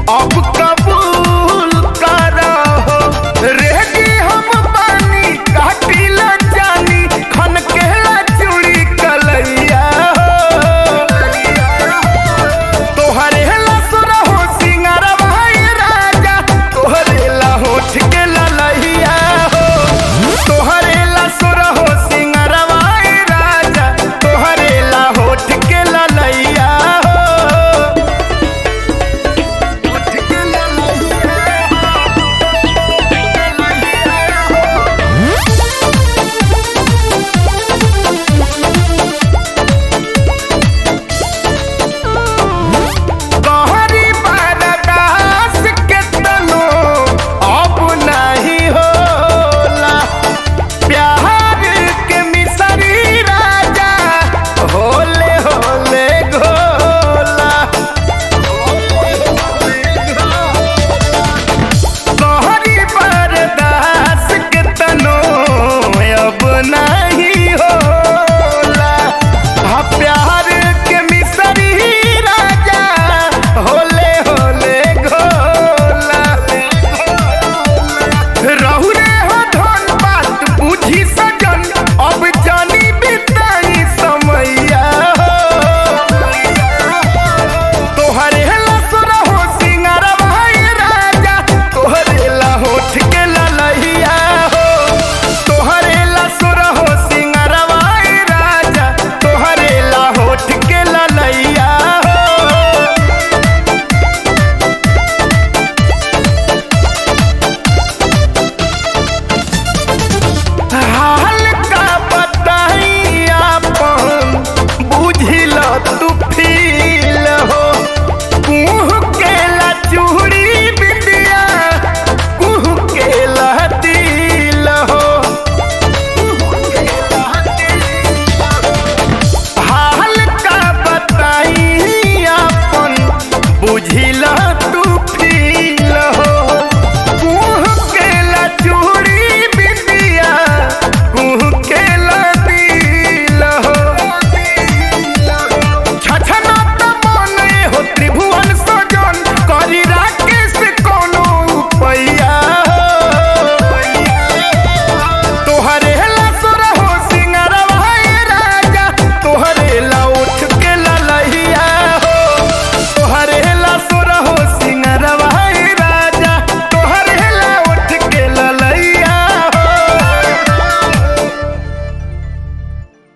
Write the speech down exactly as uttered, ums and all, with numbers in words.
अब कबूल करहो रेडी हम बानी काटिला जानी खन केला चूड़ी कलैया तोहरे ला सुरहो सिंगारवा राजा तोहरे ला होठ के ललहिया तोहरे ला सुरहो सिंगारवा राजा तोहरे ला होठ के ललैया तू फील हो कुह केला चूड़ी बिंदिया कुह केला दिल हो हाल का बताई अपन बुझिला